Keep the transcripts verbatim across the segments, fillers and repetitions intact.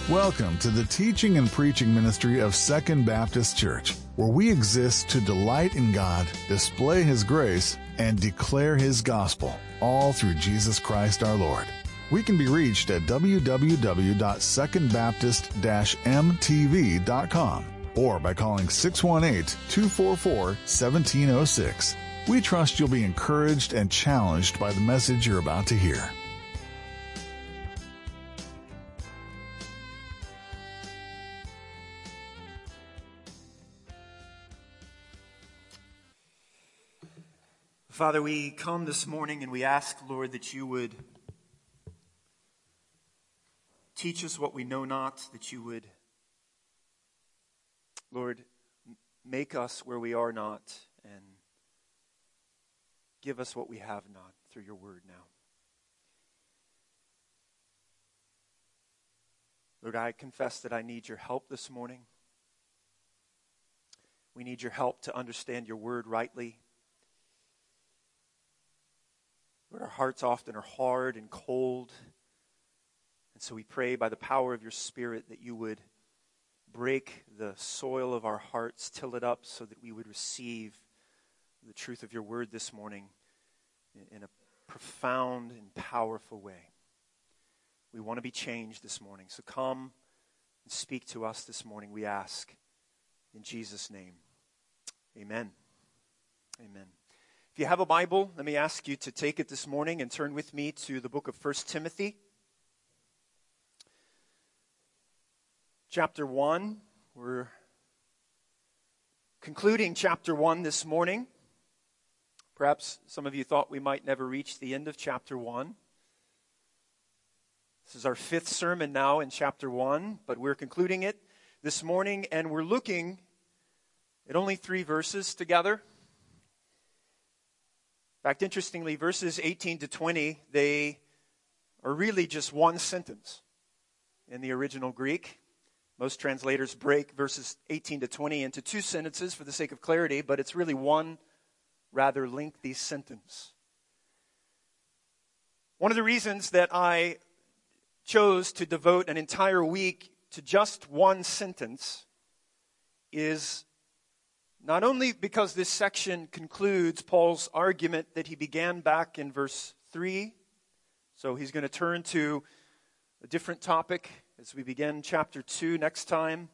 Welcome to the teaching and preaching ministry of Second Baptist Church, where we exist to delight in God, display His grace, and declare His gospel, all through Jesus Christ our Lord. We can be reached at w w w dot second baptist dash m t v dot com or by calling six one eight, two four four, one seven zero six. We trust you'll be encouraged and challenged by the message you're about to hear. Father, we come this morning and we ask, Lord, that you would teach us what we know not, that you would, Lord, make us where we are not, and give us what we have not through your word now. Lord, I confess that I need your help this morning. We need your help to understand your word rightly. Lord, our hearts often are hard and cold. And so we pray by the power of your Spirit that you would break the soil of our hearts, till it up so that we would receive the truth of your word this morning in a profound and powerful way. We want to be changed this morning. So come and speak to us this morning, we ask. In Jesus' name, amen. Amen. If you have a Bible, let me ask you to take it this morning and turn with me to the book of First Timothy. Chapter one. We're concluding chapter one this morning. Perhaps some of you thought we might never reach the end of chapter one. This is our fifth sermon now in chapter one, but we're concluding it this morning, and we're looking at only three verses together. In fact, interestingly, verses eighteen to twenty, they are really just one sentence in the original Greek. Most translators break verses eighteen to twenty into two sentences for the sake of clarity, but it's really one rather lengthy sentence. One of the reasons that I chose to devote an entire week to just one sentence is not only because this section concludes Paul's argument that he began back in verse three, so he's going to turn to a different topic as we begin chapter two next time,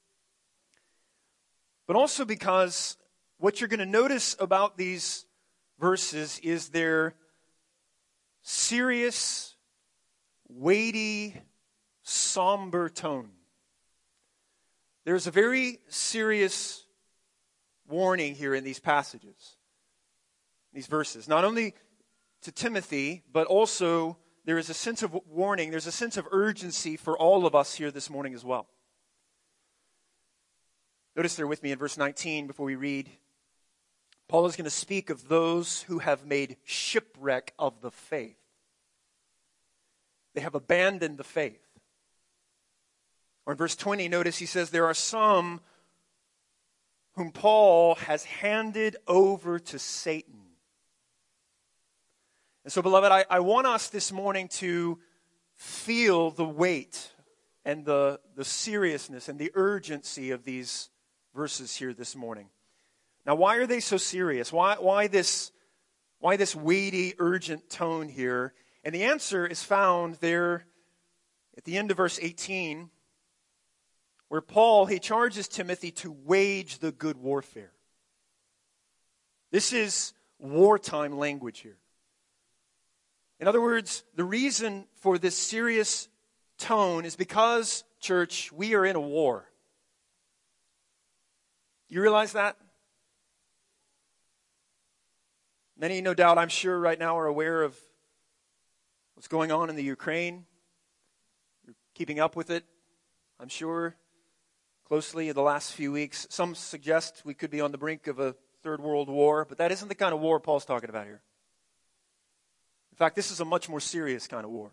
but also because what you're going to notice about these verses is their serious, weighty, somber tone. There's a very serious warning here in these passages, these verses. Not only to Timothy, but also there is a sense of warning, there's a sense of urgency for all of us here this morning as well. Notice there with me in verse nineteen before we read. Paul is going to speak of those who have made shipwreck of the faith. They have abandoned the faith. Or in verse twenty, notice he says there are some whom Paul has handed over to Satan. And so, beloved, I, I want us this morning to feel the weight and the, the seriousness and the urgency of these verses here this morning. Now, why are they so serious? Why, why this, why this weighty, urgent tone here? And the answer is found there at the end of verse eighteen, where Paul, he charges Timothy to wage the good warfare. This is wartime language here. In other words, the reason for this serious tone is because, church, we are in a war. You realize that? Many, no doubt, I'm sure right now are aware of what's going on in the Ukraine. You're keeping up with it, I'm sure, closely in the last few weeks. Some suggest we could be on the brink of a third world war, but that isn't the kind of war Paul's talking about here. In fact, this is a much more serious kind of war.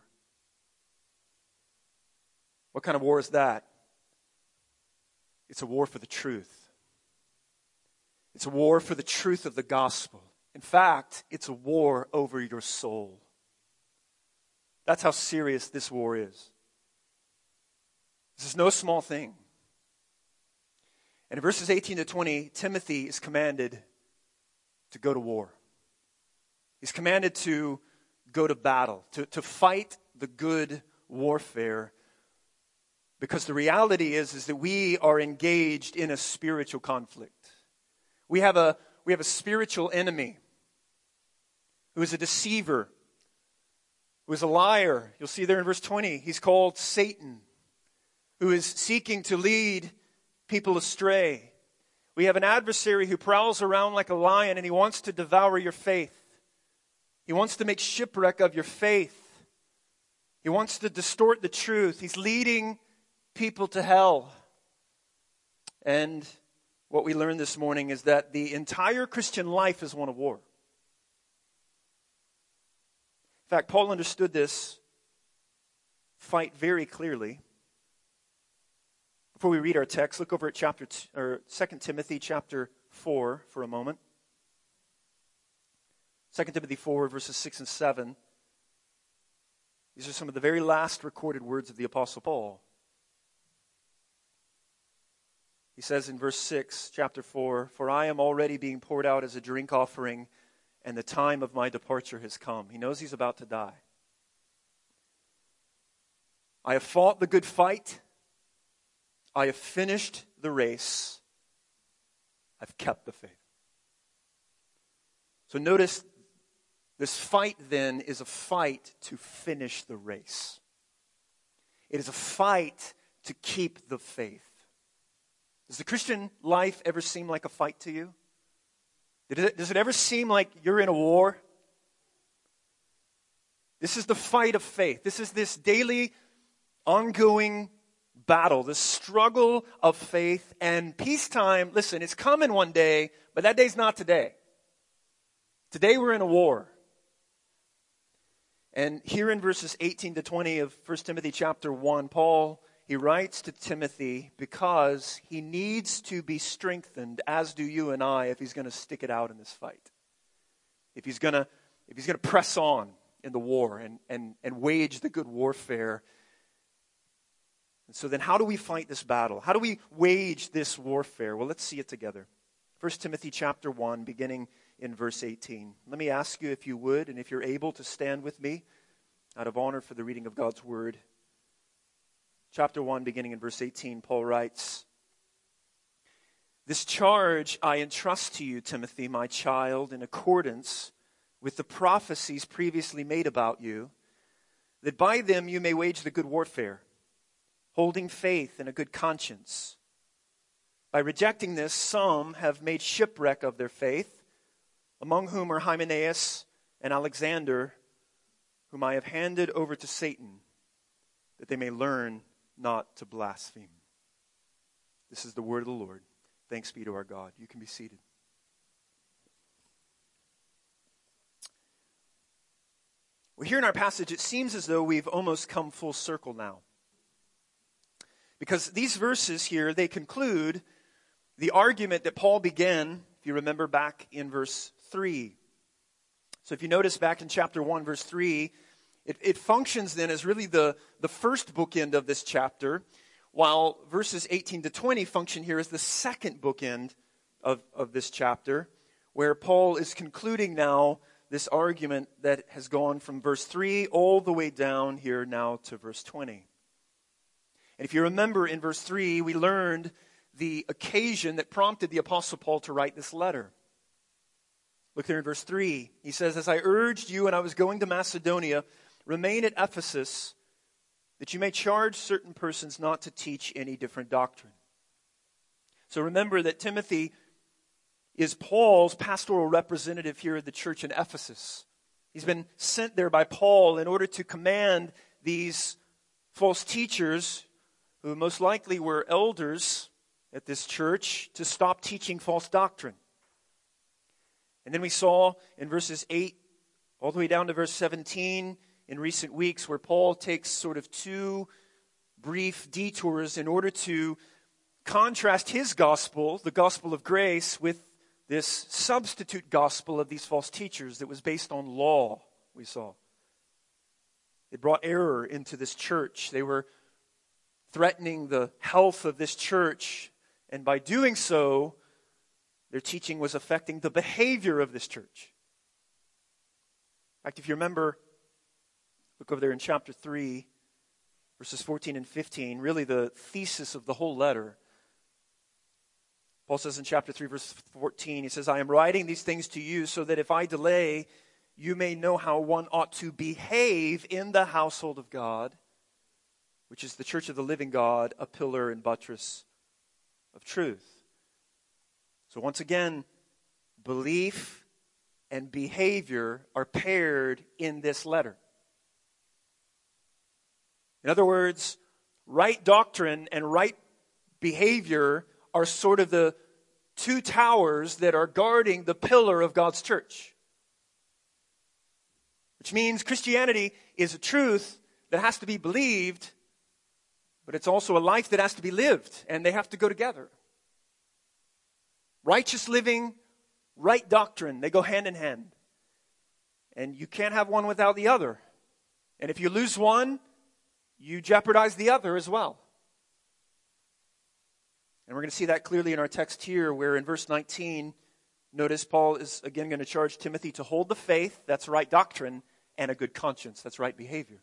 What kind of war is that? It's a war for the truth. It's a war for the truth of the gospel. In fact, it's a war over your soul. That's how serious this war is. This is no small thing. And in verses eighteen to twenty, Timothy is commanded to go to war. He's commanded to go to battle, to, to fight the good warfare. Because the reality is, is that we are engaged in a spiritual conflict. We have a, we have a spiritual enemy who is a deceiver, who is a liar. You'll see there in verse twenty, he's called Satan, who is seeking to lead people astray. We have an adversary who prowls around like a lion, and he wants to devour your faith. He wants to make shipwreck of your faith. He wants to distort the truth. He's leading people to hell. And what we learned this morning is that the entire Christian life is one of war. In fact, Paul understood this fight very clearly. Before we read our text, look over at chapter two, or Second Timothy chapter four for a moment. Second Timothy four, verses six and seven. These are some of the very last recorded words of the Apostle Paul. He says in verse six, chapter four, "For I am already being poured out as a drink offering, and the time of my departure has come." He knows he's about to die. "I have fought the good fight. I have finished the race. I've kept the faith." So notice, this fight then is a fight to finish the race. It is a fight to keep the faith. Does the Christian life ever seem like a fight to you? Does it ever seem like you're in a war? This is the fight of faith. This is this daily, ongoing battle, this struggle of faith. And peacetime, listen, it's coming one day, but that day's not today. Today we're in a war. And here in verses eighteen to twenty of First Timothy chapter one, Paul, he writes to Timothy because he needs to be strengthened, as do you and I, if he's going to stick it out in this fight. If he's going to, if he's going to press on in the war and, and, and wage the good warfare. And so then how do we fight this battle? How do we wage this warfare? Well, let's see it together. First Timothy chapter one, beginning in verse eighteen. Let me ask you, if you would, and if you're able, to stand with me out of honor for the reading of God's word. Chapter one, beginning in verse eighteen, Paul writes, "This charge I entrust to you, Timothy, my child, in accordance with the prophecies previously made about you, that by them you may wage the good warfare, holding faith and a good conscience. By rejecting this, some have made shipwreck of their faith, among whom are Hymenaeus and Alexander, whom I have handed over to Satan, that they may learn not to blaspheme." This is the word of the Lord. Thanks be to our God. You can be seated. Well, here in our passage, it seems as though we've almost come full circle now. Because these verses here, they conclude the argument that Paul began, if you remember, back in verse three. So if you notice back in chapter one, verse three, it, it functions then as really the, the first bookend of this chapter, while verses eighteen to twenty function here as the second bookend of, of this chapter, where Paul is concluding now this argument that has gone from verse three all the way down here now to verse twenty. And if you remember in verse three, we learned the occasion that prompted the Apostle Paul to write this letter. Look there in verse three. He says, "As I urged you when I was going to Macedonia, remain at Ephesus, that you may charge certain persons not to teach any different doctrine." So remember that Timothy is Paul's pastoral representative here at the church in Ephesus. He's been sent there by Paul in order to command these false teachers, who most likely were elders at this church, to stop teaching false doctrine. And then we saw in verses eight all the way down to verse seventeen in recent weeks, where Paul takes sort of two brief detours in order to contrast his gospel, the gospel of grace, with this substitute gospel of these false teachers that was based on law, we saw. It brought error into this church. They were threatening the health of this church. And by doing so, their teaching was affecting the behavior of this church. In fact, if you remember, look over there in chapter three, verses fourteen and fifteen, really the thesis of the whole letter. Paul says in chapter three, verse fourteen, he says, I am writing these things to you so that if I delay, you may know how one ought to behave in the household of God, which is the church of the living God, a pillar and buttress of truth. So once again, belief and behavior are paired in this letter. In other words, right doctrine and right behavior are sort of the two towers that are guarding the pillar of God's church. Which means Christianity is a truth that has to be believed, but it's also a life that has to be lived, and they have to go together. Righteous living, right doctrine, they go hand in hand. And you can't have one without the other. And if you lose one, you jeopardize the other as well. And we're going to see that clearly in our text here, where in verse nineteen, notice Paul is again going to charge Timothy to hold the faith, that's right doctrine, and a good conscience, that's right behavior.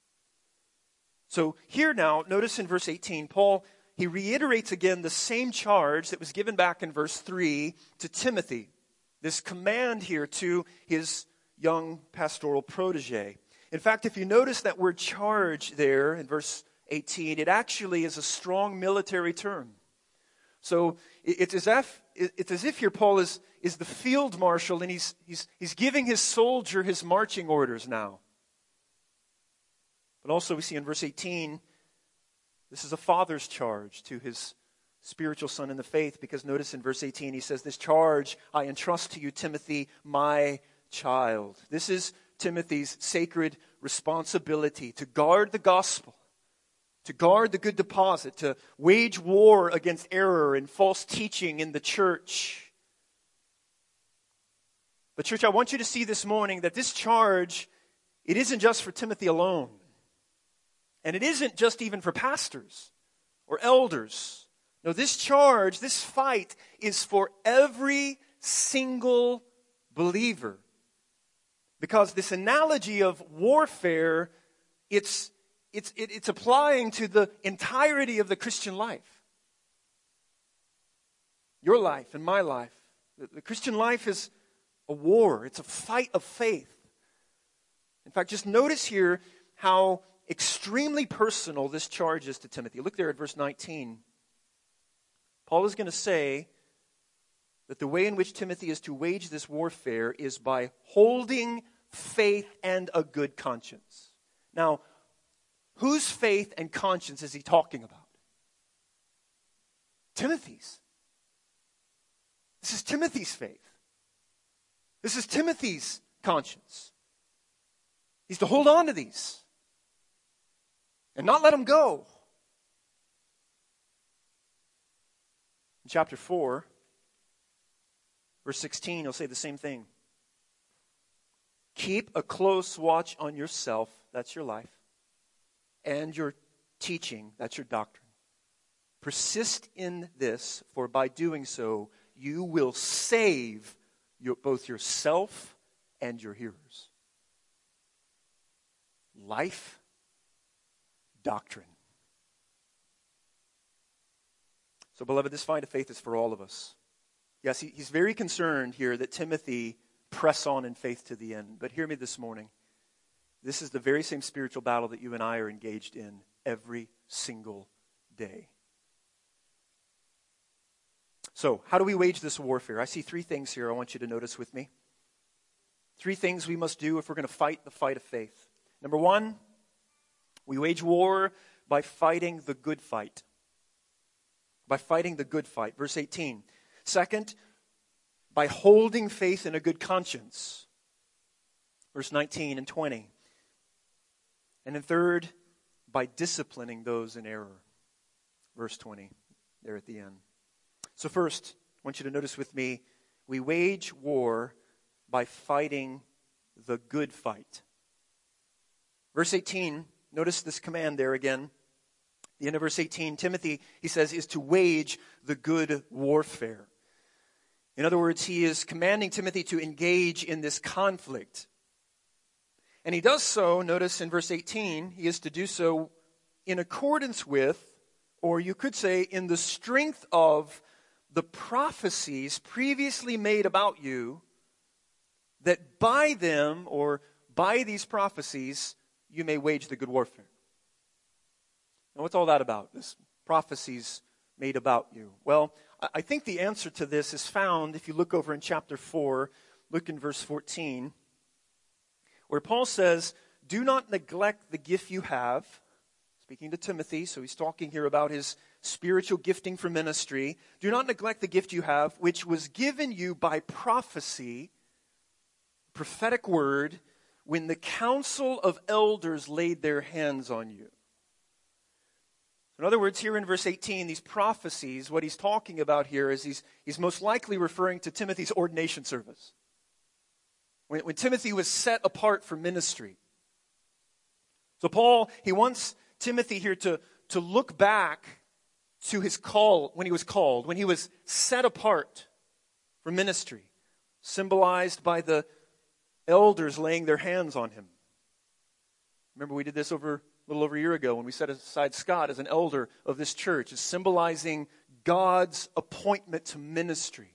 So here now, notice in verse eighteen, Paul, he reiterates again the same charge that was given back in verse three to Timothy. This command here to his young pastoral protege. In fact, if you notice that word charge there in verse eighteen, it actually is a strong military term. So it's as if, it's as if here Paul is, is the field marshal, and he's, he's, he's giving his soldier his marching orders now. But also we see in verse eighteen, this is a father's charge to his spiritual son in the faith, because notice in verse eighteen he says, this charge I entrust to you, Timothy, my child. This is Timothy's sacred responsibility to guard the gospel, to guard the good deposit, to wage war against error and false teaching in the church. But church, I want you to see this morning that this charge, it isn't just for Timothy alone. And it isn't just even for pastors or elders. No, this charge, this fight is for every single believer. Because this analogy of warfare, it's, it's, it, it's applying to the entirety of the Christian life. Your life and my life. The, the Christian life is a war. It's a fight of faith. In fact, just notice here how extremely personal this charge is to Timothy. Look there at verse nineteen. Paul is going to say that the way in which Timothy is to wage this warfare is by holding faith and a good conscience. Now, whose faith and conscience is he talking about? Timothy's. This is Timothy's faith. This is Timothy's conscience. He's to hold on to these and not let them go. In chapter four, verse sixteen, he'll say the same thing. Keep a close watch on yourself, that's your life, and your teaching, that's your doctrine. Persist in this, for by doing so, you will save your, both yourself and your hearers. Life, doctrine. So, beloved, this fight of faith is for all of us. Yes, he, he's very concerned here that Timothy press on in faith to the end. But hear me this morning. This is the very same spiritual battle that you and I are engaged in every single day. So, how do we wage this warfare? I see three things here I want you to notice with me. Three things we must do if we're going to fight the fight of faith. Number one, we wage war by fighting the good fight. By fighting the good fight. Verse eighteen. Second, by holding faith in a good conscience. Verse nineteen and twenty. And then third, by disciplining those in error. Verse twenty, there at the end. So first, I want you to notice with me, we wage war by fighting the good fight. Verse eighteen, notice this command there again. The end of verse eighteen, Timothy, he says, is to wage the good warfare. In other words, he is commanding Timothy to engage in this conflict. And he does so, notice in verse eighteen, he is to do so in accordance with, or you could say in the strength of, the prophecies previously made about you, that by them, or by these prophecies, you may wage the good warfare. Now, what's all that about, this prophecies made about you? Well, I think the answer to this is found, if you look over in chapter four, look in verse fourteen, where Paul says, do not neglect the gift you have, speaking to Timothy, so he's talking here about his spiritual gifting for ministry. Do not neglect the gift you have, which was given you by prophecy, prophetic word, when the council of elders laid their hands on you. In other words, here in verse eighteen, these prophecies, what he's talking about here is he's, he's most likely referring to Timothy's ordination service. When, when Timothy was set apart for ministry. So Paul, he wants Timothy here to, to look back to his call, when he was called, when he was set apart for ministry, symbolized by the elders laying their hands on him. Remember, we did this over a little over a year ago when we set aside Scott as an elder of this church, as symbolizing God's appointment to ministry.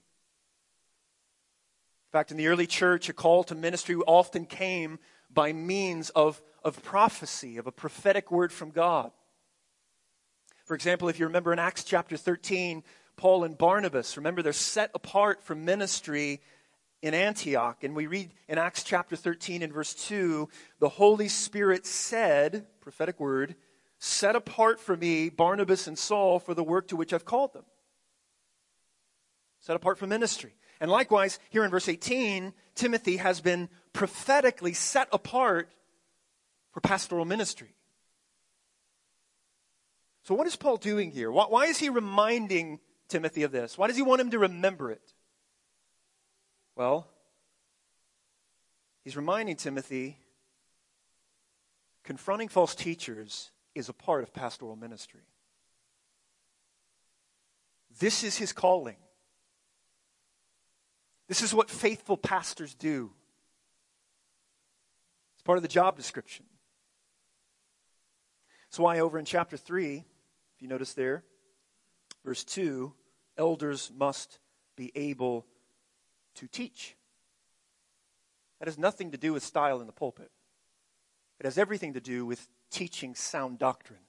In fact, in the early church, a call to ministry often came by means of, of prophecy, of a prophetic word from God. For example, if you remember in Acts chapter thirteen, Paul and Barnabas, remember they're set apart for ministry in Antioch. And we read in Acts chapter thirteen in verse two, the Holy Spirit said, prophetic word, set apart for me Barnabas and Saul for the work to which I've called them. Set apart for ministry. And likewise, here in verse eighteen, Timothy has been prophetically set apart for pastoral ministry. So what is Paul doing here? Why, why is he reminding Timothy of this? Why does he want him to remember it? Well, he's reminding Timothy, confronting false teachers is a part of pastoral ministry. This is his calling. This is what faithful pastors do. It's part of the job description. That's why over in chapter three, if you notice there, verse two, elders must be able to teach. That has nothing to do with style in the pulpit. It has everything to do with teaching sound doctrine.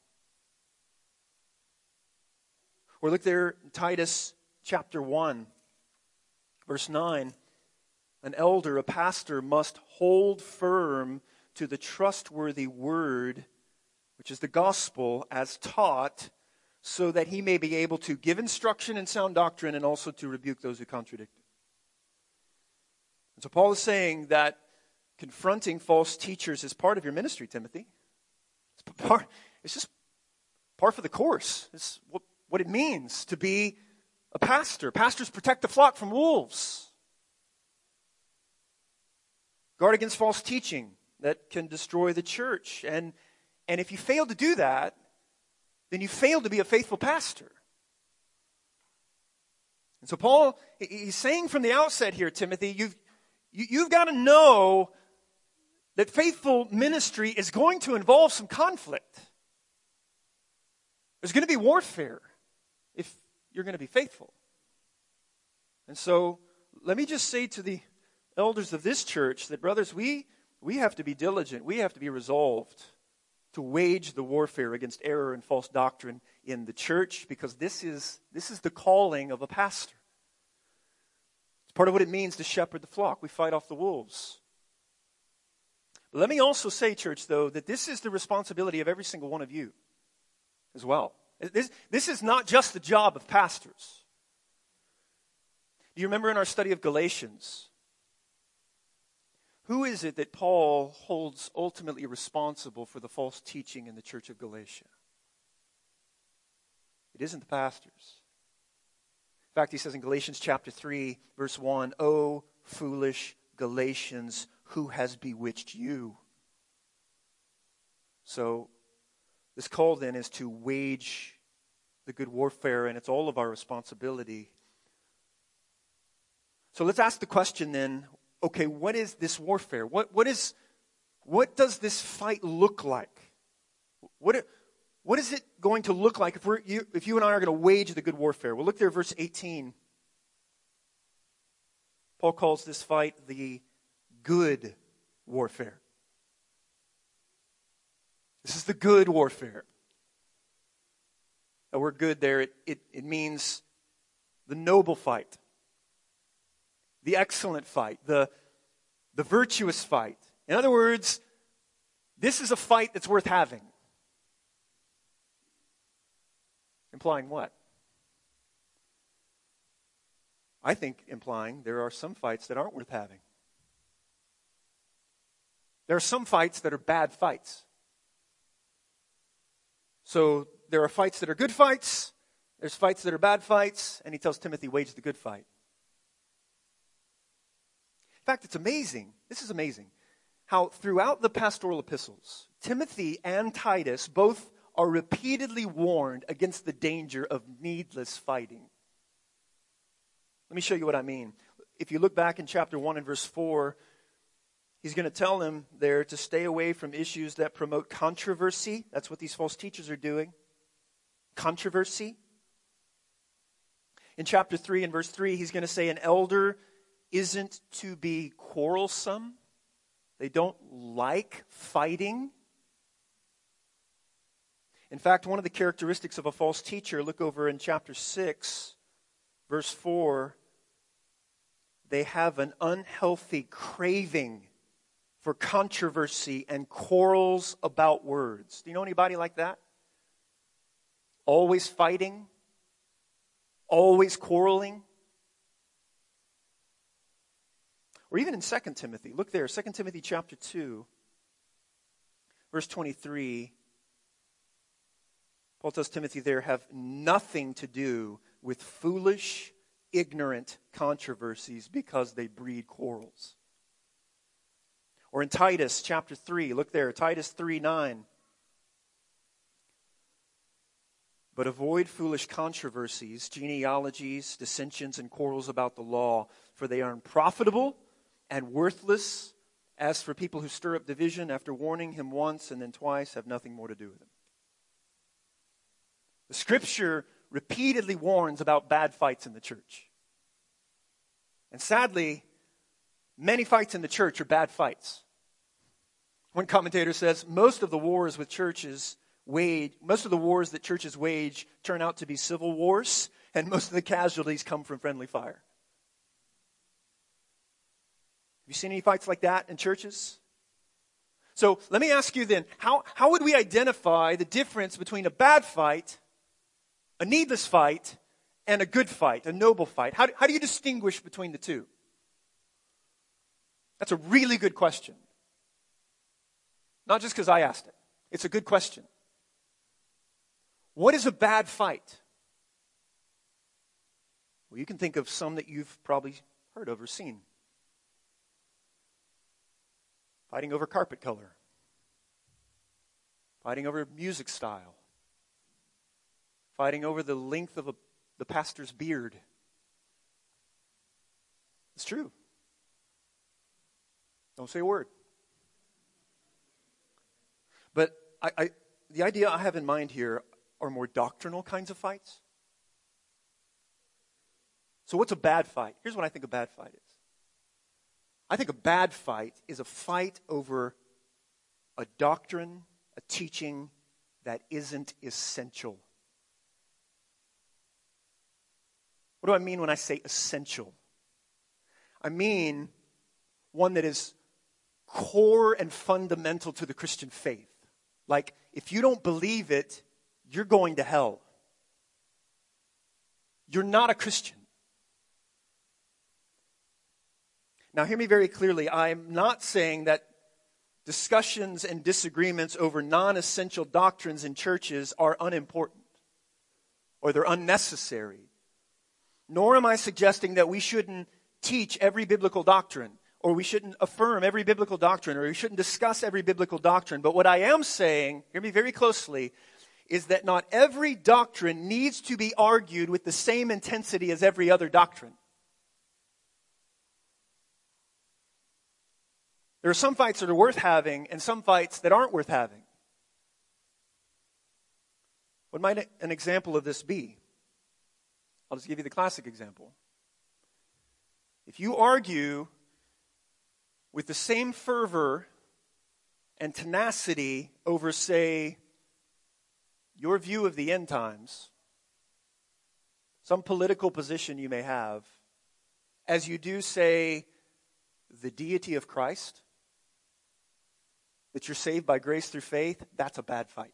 Or look there in Titus chapter one, verse nine. An elder, a pastor, must hold firm to the trustworthy word, which is the gospel, as taught, so that he may be able to give instruction in sound doctrine and also to rebuke those who contradict it. And so Paul is saying that confronting false teachers is part of your ministry, Timothy. It's, part, it's just par for the course. It's what, what it means to be a pastor. Pastors protect the flock from wolves. Guard against false teaching that can destroy the church. And, and if you fail to do that, then you fail to be a faithful pastor. And so Paul, he's saying from the outset here, Timothy, you've, you, you've got to know that faithful ministry is going to involve some conflict. There's going to be warfare if you're going to be faithful. And so let me just say to the elders of this church that, brothers, we, we have to be diligent. We have to be resolved to wage the warfare against error and false doctrine in the church, because this is, this is the calling of a pastor. It's part of what it means to shepherd the flock. We fight off the wolves. But let me also say, church, though, that this is the responsibility of every single one of you as well. This, this is not just the job of pastors. Do you remember in our study of Galatians, who is it that Paul holds ultimately responsible for the false teaching in the church of Galatia? It isn't the pastors. In fact, he says in Galatians chapter three, verse one, "O foolish Galatians, who has bewitched you?" So, This call then is to wage the good warfare, and it's all of our responsibility. So let's ask the question then, okay, what is this warfare? What, what, is, what does this fight look like? What, what is it going to look like if, we're, you, if you and I are going to wage the good warfare? Well, look there, verse eighteen. Paul calls this fight the good warfare. This is the good warfare. The word good there, it, it, it means the noble fight, the excellent fight, the, the virtuous fight. In other words, this is a fight that's worth having. Implying what? I think implying there are some fights that aren't worth having. There are some fights that are bad fights. So there are fights that are good fights, there's fights that are bad fights, and he tells Timothy, wage the good fight. In fact, it's amazing, this is amazing, how throughout the pastoral epistles, Timothy and Titus both are repeatedly warned against the danger of needless fighting. Let me show you what I mean. If you look back in chapter one and verse four, he's going to tell them there to stay away from issues that promote controversy. That's what these false teachers are doing. Controversy. In chapter three and verse three, he's going to say an elder isn't to be quarrelsome. They don't like fighting. In fact, one of the characteristics of a false teacher, look over in chapter six, verse four, they have an unhealthy craving for controversy and quarrels about words. Do you know anybody like that? Always fighting, always quarreling. Or even in Second Timothy, look there, Second Timothy chapter two, verse twenty-three. Paul tells Timothy there, have nothing to do with foolish, ignorant controversies because they breed quarrels. Or in Titus chapter three, look there, Titus three nine. But avoid foolish controversies, genealogies, dissensions, and quarrels about the law, for they are unprofitable and worthless. As for people who stir up division, after warning him once and then twice, have nothing more to do with him. The Scripture repeatedly warns about bad fights in the church. And sadly, many fights in the church are bad fights. One commentator says most of the wars with churches wage, most of the wars that churches wage turn out to be civil wars, and most of the casualties come from friendly fire. Have you seen any fights like that in churches? So let me ask you then, how, how would we identify the difference between a bad fight, a needless fight, and a good fight, a noble fight? How do, how do you distinguish between the two? That's a really good question. Not just because I asked it. It's a good question. What is a bad fight? Well, you can think of some that you've probably heard of or seen. Fighting over carpet color. Fighting over music style. Fighting over the length of a, the pastor's beard. It's true. Don't say a word. But I, I, the idea I have in mind here are more doctrinal kinds of fights. So what's a bad fight? Here's what I think a bad fight is. I think a bad fight is a fight over a doctrine, a teaching that isn't essential. What do I mean when I say essential? I mean one that is core and fundamental to the Christian faith. Like, if you don't believe it, you're going to hell. You're not a Christian. Now, hear me very clearly. I'm not saying that discussions and disagreements over non-essential doctrines in churches are unimportant or they're unnecessary. Nor am I suggesting that we shouldn't teach every biblical doctrine. or we shouldn't affirm every biblical doctrine, or we shouldn't discuss every biblical doctrine. But what I am saying, hear me very closely, is that not every doctrine needs to be argued with the same intensity as every other doctrine. There are some fights that are worth having and some fights that aren't worth having. What might an example of this be? I'll just give you the classic example. If you argue with the same fervor and tenacity over, say, your view of the end times, some political position you may have, as you do, say, the deity of Christ, that you're saved by grace through faith, that's a bad fight.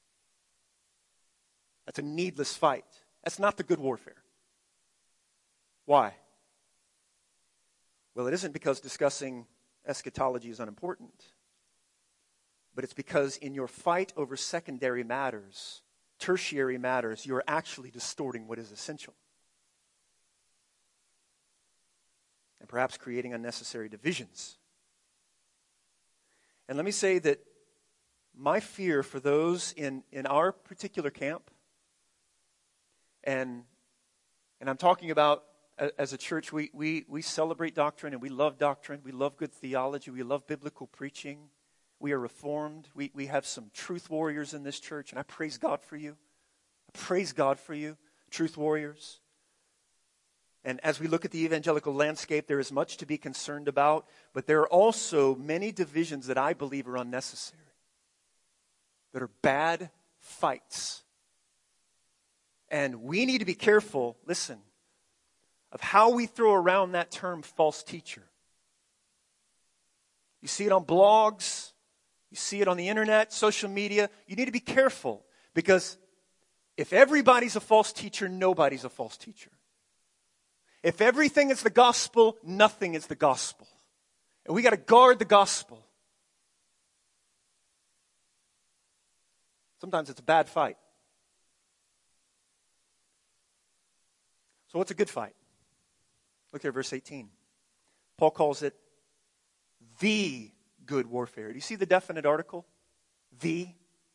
That's a needless fight. That's not the good warfare. Why? Well, it isn't because discussing eschatology is unimportant, but it's because in your fight over secondary matters, tertiary matters, you're actually distorting what is essential. And perhaps creating unnecessary divisions. And let me say that my fear for those in, in our particular camp, and, and I'm talking about as a church, we, we, we celebrate doctrine and we love doctrine. We love good theology. We love biblical preaching. We are reformed. We, we have some truth warriors in this church, and I praise God for you. I praise God for you, truth warriors. And as we look at the evangelical landscape, there is much to be concerned about, but there are also many divisions that I believe are unnecessary, that are bad fights. And we need to be careful, listen, of how we throw around that term false teacher. You see it on blogs, you see it on the internet, social media. You need to be careful, because if everybody's a false teacher, nobody's a false teacher. If everything is the gospel, nothing is the gospel. And we got to guard the gospel. Sometimes it's a bad fight. So what's a good fight? Look here, verse eighteen. Paul calls it the good warfare. Do you see the definite article? The.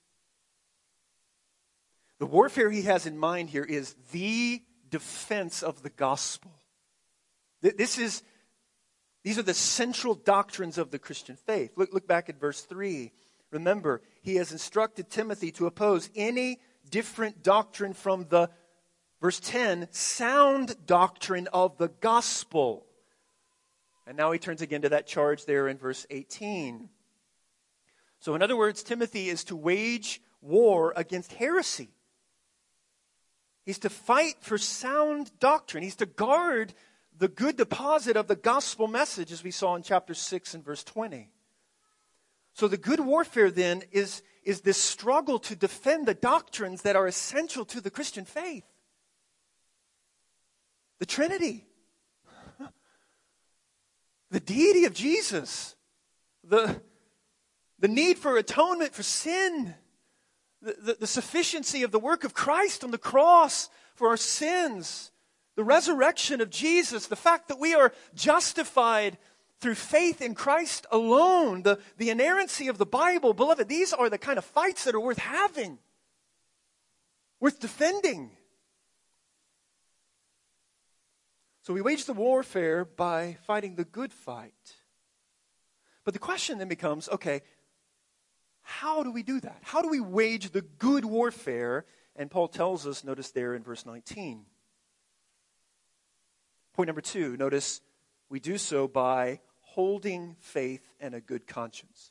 The warfare he has in mind here is the defense of the gospel. This is, these are the central doctrines of the Christian faith. Look, look back at verse three. Remember, he has instructed Timothy to oppose any different doctrine from the, verse ten, sound doctrine of the gospel. And now he turns again to that charge there in verse eighteen. So in other words, Timothy is to wage war against heresy. He's to fight for sound doctrine. He's to guard the good deposit of the gospel message, as we saw in chapter six and verse twenty. So the good warfare then is, is this struggle to defend the doctrines that are essential to the Christian faith. The Trinity. The deity of Jesus. The, the need for atonement for sin. The, the, the sufficiency of the work of Christ on the cross for our sins. The resurrection of Jesus. The fact that we are justified through faith in Christ alone. The, the inerrancy of the Bible. Beloved, these are the kind of fights that are worth having. Worth defending. So we wage the warfare by fighting the good fight. But the question then becomes, okay, how do we do that? How do we wage the good warfare? And Paul tells us, notice there in verse nineteen. Point number two, notice we do so by holding faith and a good conscience.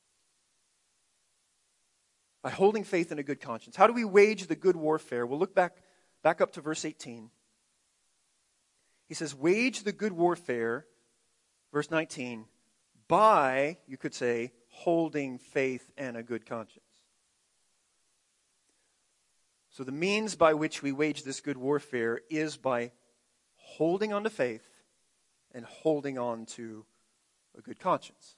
By holding faith and a good conscience. How do we wage the good warfare? We'll look back, back up to verse eighteen. He says, wage the good warfare, verse nineteen, by, you could say, holding faith and a good conscience. So the means by which we wage this good warfare is by holding on to faith and holding on to a good conscience.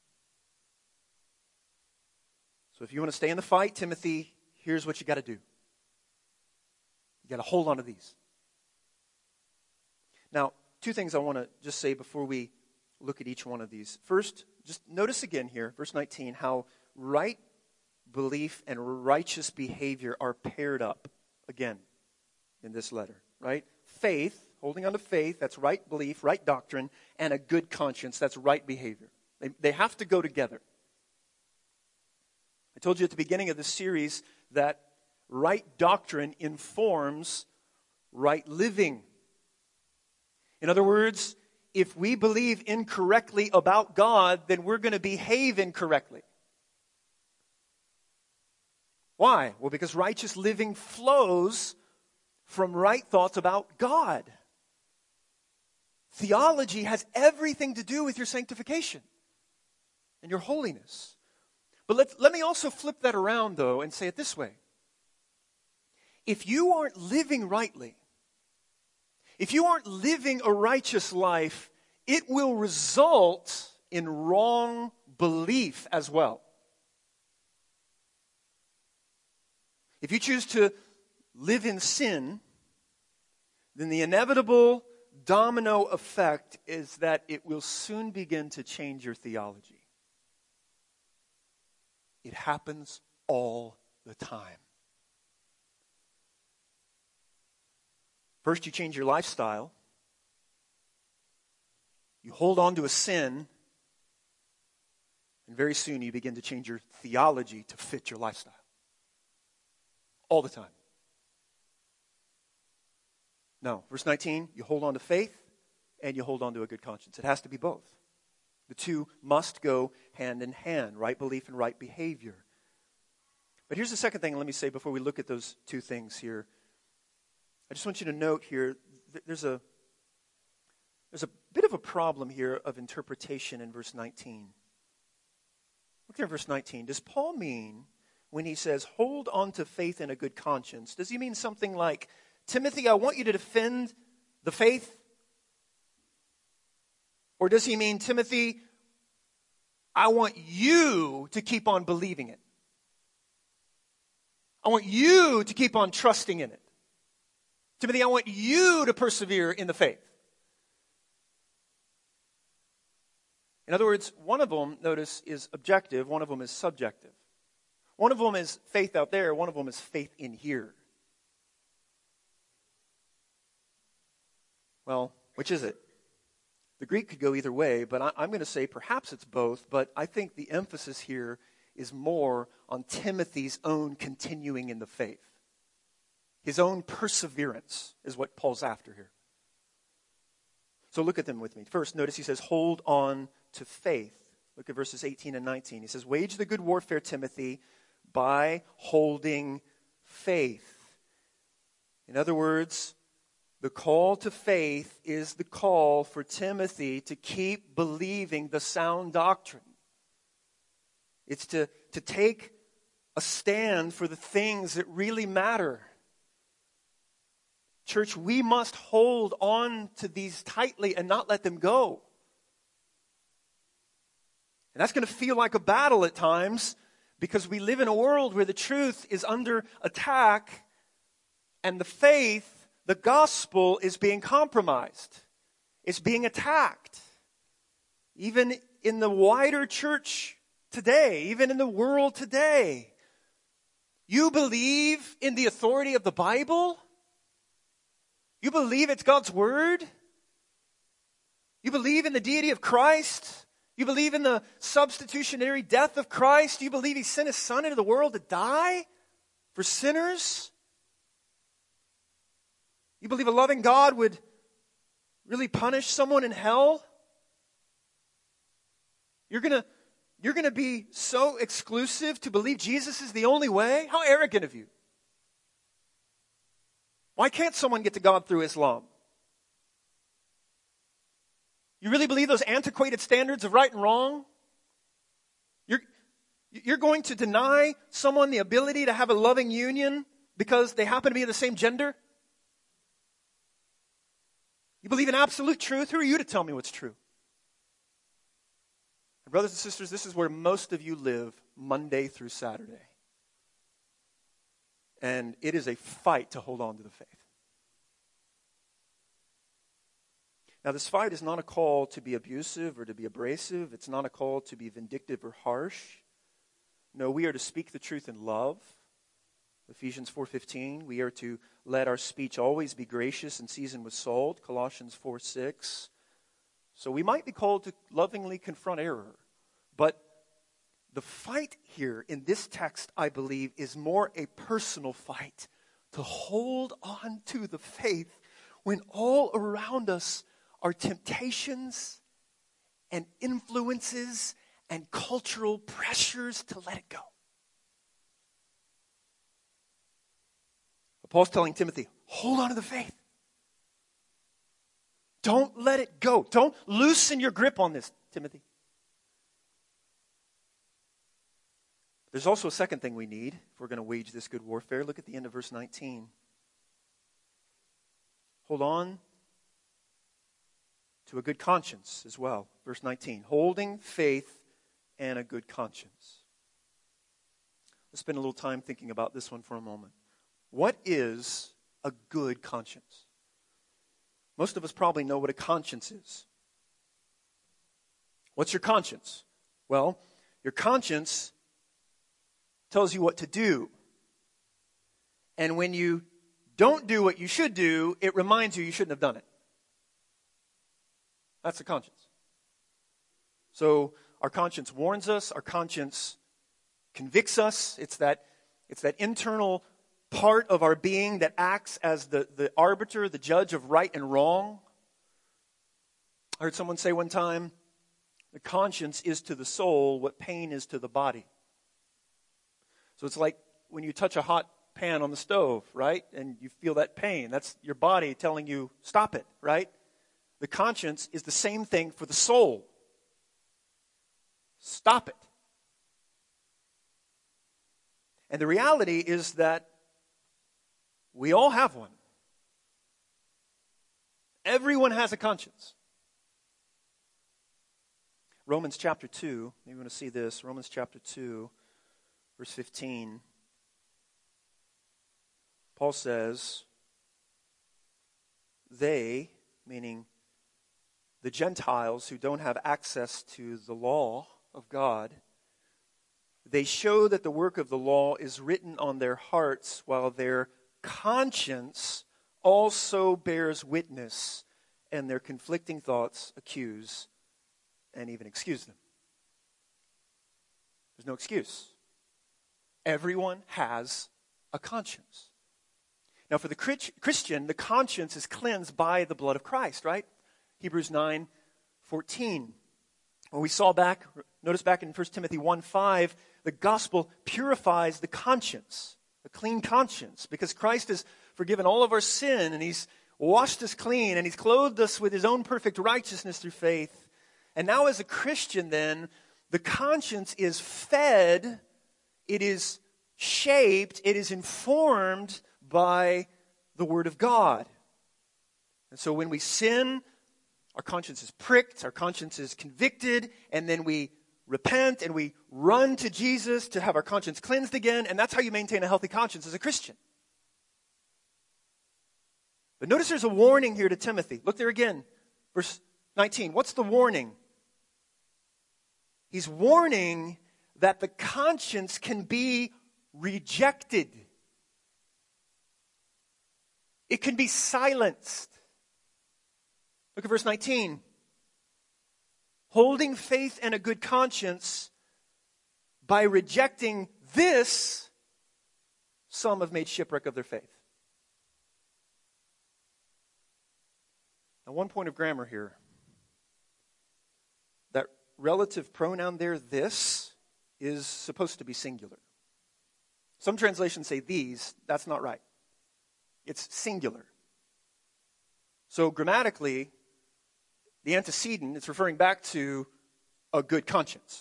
So if you want to stay in the fight, Timothy, here's what you got to do. You got to hold on to these. Now, two things I want to just say before we look at each one of these. First, just notice again here, verse nineteen, how right belief and righteous behavior are paired up again in this letter, right? Faith, holding on to faith, that's right belief, right doctrine, and a good conscience, that's right behavior. They, they have to go together. I told you at the beginning of this series that right doctrine informs right living. In other words, if we believe incorrectly about God, then we're going to behave incorrectly. Why? Well, because righteous living flows from right thoughts about God. Theology has everything to do with your sanctification and your holiness. But let, let me also flip that around, though, and say it this way. If you aren't living rightly, if you aren't living a righteous life, it will result in wrong belief as well. If you choose to live in sin, then the inevitable domino effect is that it will soon begin to change your theology. It happens all the time. First, you change your lifestyle. You hold on to a sin. And very soon you begin to change your theology to fit your lifestyle. All the time. No. Verse nineteen, you hold on to faith and you hold on to a good conscience. It has to be both. The two must go hand in hand. Right belief and right behavior. But here's the second thing let me say before we look at those two things here. I just want you to note here, there's a, there's a bit of a problem here of interpretation in verse nineteen. Look there at verse nineteen. Does Paul mean, when he says, hold on to faith and a good conscience, does he mean something like, Timothy, I want you to defend the faith? Or does he mean, Timothy, I want you to keep on believing it? I want you to keep on trusting in it. Timothy, I want you to persevere in the faith. In other words, one of them, notice, is objective. One of them is subjective. One of them is faith out there. One of them is faith in here. Well, which is it? The Greek could go either way, but I, I'm going to say perhaps it's both, but I think the emphasis here is more on Timothy's own continuing in the faith. His own perseverance is what Paul's after here. So look at them with me. First, notice he says, hold on to faith. Look at verses eighteen and nineteen. He says, wage the good warfare, Timothy, by holding faith. In other words, the call to faith is the call for Timothy to keep believing the sound doctrine. It's to, to take a stand for the things that really matter. Church, we must hold on to these tightly and not let them go. And that's going to feel like a battle at times because we live in a world where the truth is under attack and the faith, the gospel, is being compromised. It's being attacked. Even in the wider church today, even in the world today. You believe in the authority of the Bible? You believe it's God's word? You believe in the deity of Christ? You believe in the substitutionary death of Christ? You believe he sent his son into the world to die for sinners? You believe a loving God would really punish someone in hell? You're going to you're going to be so exclusive to believe Jesus is the only way? How arrogant of you. Why can't someone get to God through Islam? You really believe those antiquated standards of right and wrong? You're, you're going to deny someone the ability to have a loving union because they happen to be of the same gender? You believe in absolute truth? Who are you to tell me what's true? And brothers and sisters, this is where most of you live Monday through Saturday. And it is a fight to hold on to the faith. Now, this fight is not a call to be abusive or to be abrasive. It's not a call to be vindictive or harsh. No, we are to speak the truth in love. Ephesians four fifteen, we are to let our speech always be gracious and seasoned with salt. Colossians four six. So we might be called to lovingly confront error. But the fight here in this text, I believe, is more a personal fight. To hold on to the faith when all around us are temptations and influences and cultural pressures to let it go. Paul's telling Timothy, hold on to the faith. Don't let it go. Don't loosen your grip on this, Timothy. There's also a second thing we need if we're going to wage this good warfare. Look at the end of verse nineteen. Hold on to a good conscience as well. Verse nineteen, holding faith and a good conscience. Let's spend a little time thinking about this one for a moment. What is a good conscience? Most of us probably know what a conscience is. What's your conscience? Well, your conscience tells you what to do. And when you don't do what you should do, it reminds you you shouldn't have done it. That's the conscience. So our conscience warns us. Our conscience convicts us. It's that, it's that internal part of our being that acts as the, the arbiter, the judge of right and wrong. I heard someone say one time, the conscience is to the soul what pain is to the body. So it's like when you touch a hot pan on the stove, right? And you feel that pain. That's your body telling you, stop it, right? The conscience is the same thing for the soul. Stop it. And the reality is that we all have one. Everyone has a conscience. Romans chapter two, maybe you want to see this. Romans chapter two, verse fifteen. Paul says, they, meaning the Gentiles who don't have access to the law of God, they show that the work of the law is written on their hearts while their conscience also bears witness, and their conflicting thoughts accuse and even excuse them. There's no excuse. Everyone has a conscience. Now, for the Christian, the conscience is cleansed by the blood of Christ, right? Hebrews nine fourteen. When we saw back, notice back in First Timothy one five, the gospel purifies the conscience, a clean conscience, because Christ has forgiven all of our sin, and He's washed us clean, and He's clothed us with His own perfect righteousness through faith. And now as a Christian then, the conscience is fed, it is shaped, it is informed by the Word of God. And so when we sin, our conscience is pricked, our conscience is convicted, and then we repent and we run to Jesus to have our conscience cleansed again, and that's how you maintain a healthy conscience as a Christian. But notice there's a warning here to Timothy. Look there again, verse nineteen. What's the warning? He's warning that the conscience can be rejected. It can be silenced. Look at verse nineteen. Holding faith and a good conscience, by rejecting this, some have made shipwreck of their faith. Now, one point of grammar here. That relative pronoun there, this, is supposed to be singular. Some translations say these. That's not right. It's singular. So grammatically, the antecedent, it's referring back to a good conscience.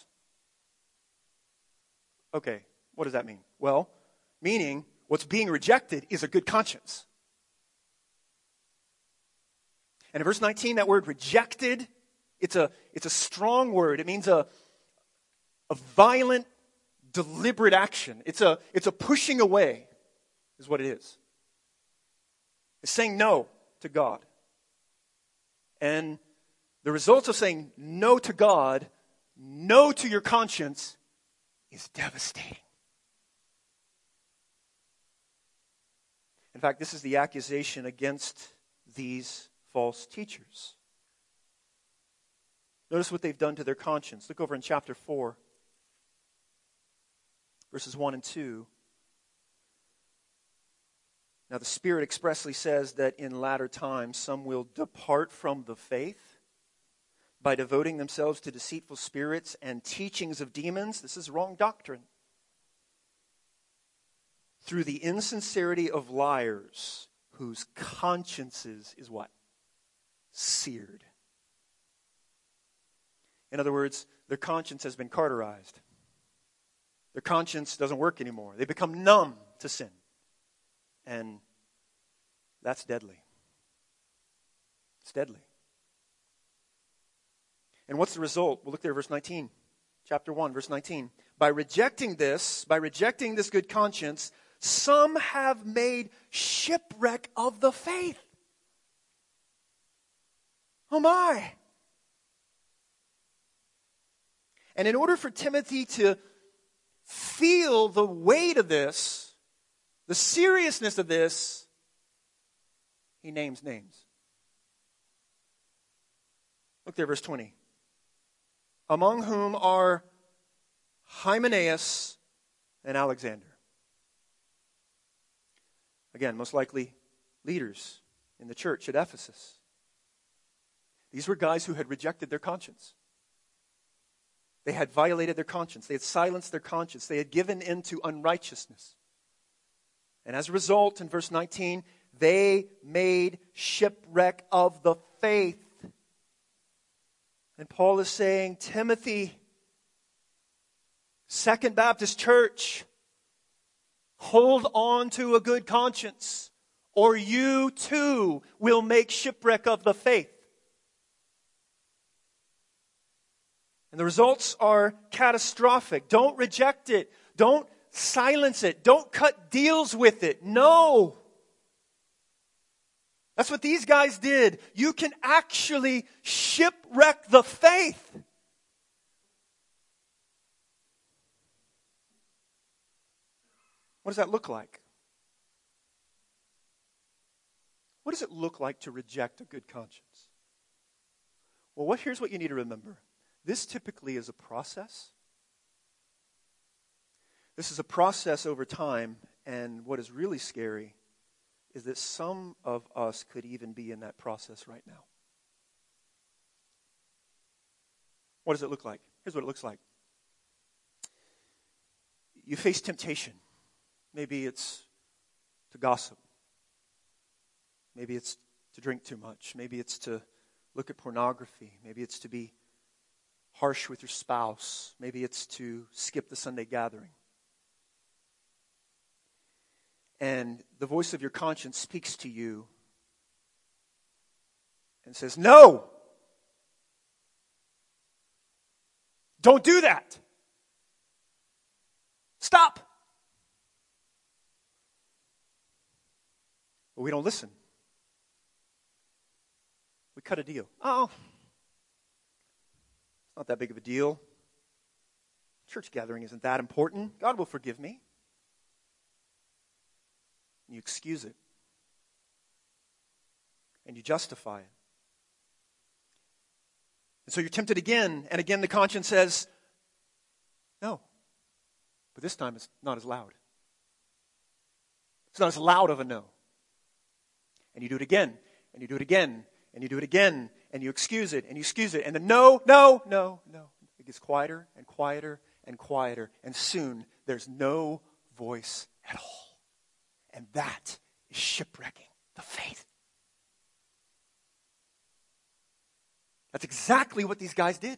Okay, what does that mean? Well, meaning what's being rejected is a good conscience. And in verse nineteen, that word rejected, it's a, it's a strong word. It means a, a violent, deliberate action. It's a, it's a pushing away, is what it is. It's saying no to God. And the results of saying no to God, no to your conscience, is devastating. In fact, this is the accusation against these false teachers. Notice what they've done to their conscience. Look over in chapter four, verses one and two. Now the Spirit expressly says that in latter times some will depart from the faith by devoting themselves to deceitful spirits and teachings of demons. This is wrong doctrine. Through the insincerity of liars, whose consciences is what? Seared. In other words, their conscience has been cauterized. Their conscience doesn't work anymore. They become numb to sin. And that's deadly. It's deadly. And what's the result? We'll look there, verse nineteen. Chapter one, verse nineteen. By rejecting this, by rejecting this good conscience, some have made shipwreck of the faith. Oh my! And in order for Timothy to feel the weight of this, the seriousness of this, he names names. Look there, verse twenty. Among whom are Hymenaeus and Alexander. Again, most likely leaders in the church at Ephesus. These were guys who had rejected their conscience. They had violated their conscience. They had silenced their conscience. They had given in to unrighteousness. And as a result, in verse nineteen, they made shipwreck of the faith. And Paul is saying, Timothy, Second Baptist Church, hold on to a good conscience, or you too will make shipwreck of the faith. And the results are catastrophic. Don't reject it. Don't silence it. Don't cut deals with it. No. That's what these guys did. You can actually shipwreck the faith. What does that look like? What does it look like to reject a good conscience? Well, what, here's what you need to remember. This typically is a process. This is a process over time, and what is really scary is that some of us could even be in that process right now. What does it look like? Here's what it looks like. You face temptation. Maybe it's to gossip. Maybe it's to drink too much. Maybe it's to look at pornography. Maybe it's to be harsh with your spouse. Maybe it's to skip the Sunday gathering. And the voice of your conscience speaks to you and says, no! Don't do that! Stop! But we don't listen. We cut a deal. Oh, it's not that big of a deal. Church gathering isn't that important. God will forgive me. You excuse it. And you justify it. And so you're tempted again, and again the conscience says, no. But this time it's not as loud. It's not as loud of a no. And you do it again, and you do it again, and you do it again, and you excuse it, and you excuse it, and the no, no, no, no. It gets quieter and quieter and quieter, and soon there's no voice at all. And that is shipwrecking the faith. That's exactly what these guys did.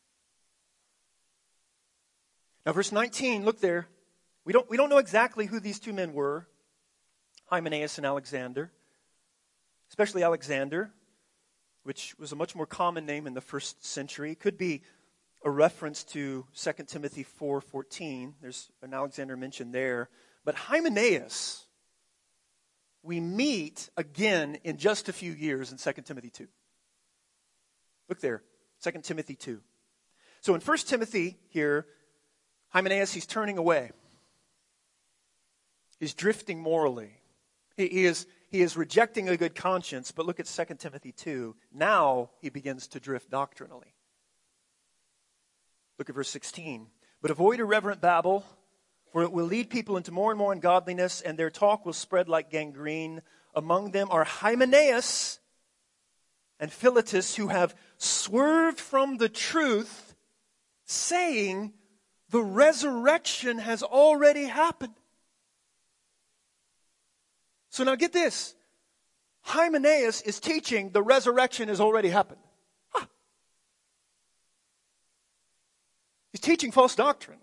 Now, verse nineteen, look there. We don't, we don't know exactly who these two men were, Hymenaeus and Alexander. Especially Alexander, which was a much more common name in the first century. It could be a reference to Second Timothy four fourteen. There's an Alexander mentioned there. But Hymenaeus, we meet again in just a few years in Second Timothy two. Look there, Second Timothy two. So in First Timothy here, Hymenaeus, he's turning away. He's drifting morally. He, he, is, he is rejecting a good conscience, but look at Second Timothy two. Now he begins to drift doctrinally. Look at verse sixteen. But avoid irreverent babble, for it will lead people into more and more ungodliness, and their talk will spread like gangrene. Among them are Hymenaeus and Philetus, who have swerved from the truth, saying the resurrection has already happened. So now get this. Hymenaeus is teaching the resurrection has already happened. Huh. He's teaching false doctrine.